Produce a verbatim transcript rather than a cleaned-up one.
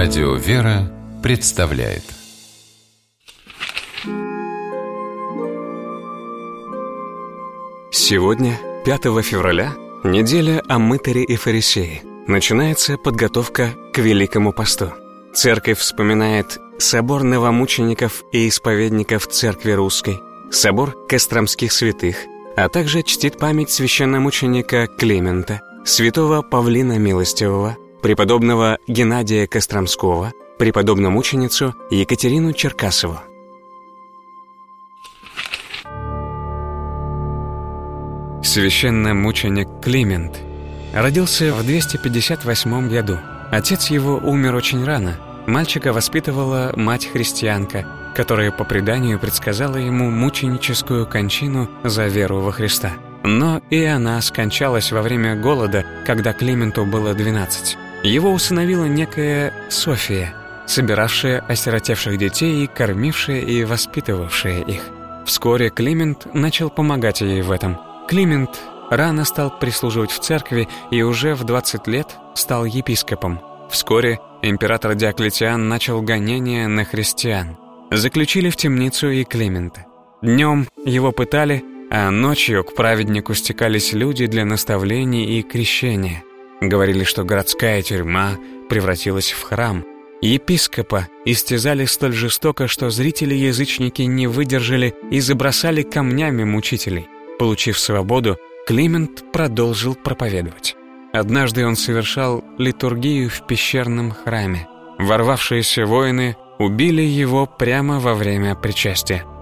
Радио «Вера» представляет Сегодня, пятого февраля, неделя о мытаре и фарисее. Начинается подготовка к Великому посту. Церковь вспоминает собор новомучеников и исповедников Церкви Русской, собор Костромских святых, а также чтит память священномученика Климента, святого Павлина Милостивого, преподобного Геннадия Костромского, преподобномученицу Екатерину Черкасову. Священномученик Климент родился в двести пятьдесят восьмом году. Отец его умер очень рано. Мальчика воспитывала мать-христианка, которая по преданию предсказала ему мученическую кончину за веру во Христа. Но и она скончалась во время голода, когда Клименту было двенадцать. Его усыновила некая София, собиравшая осиротевших детей и кормившая и воспитывавшая их. Вскоре Климент начал помогать ей в этом. Климент рано стал прислуживать в церкви и уже в двадцать лет стал епископом. Вскоре император Диоклетиан начал гонения на христиан. Заключили в темницу и Климента. Днем его пытали, а ночью к праведнику стекались люди для наставлений и крещения. Говорили, что городская тюрьма превратилась в храм. Епископа истязали столь жестоко, что зрители-язычники не выдержали и забросали камнями мучителей. Получив свободу, Климент продолжил проповедовать. Однажды он совершал литургию в пещерном храме. Ворвавшиеся воины убили его прямо во время причастия.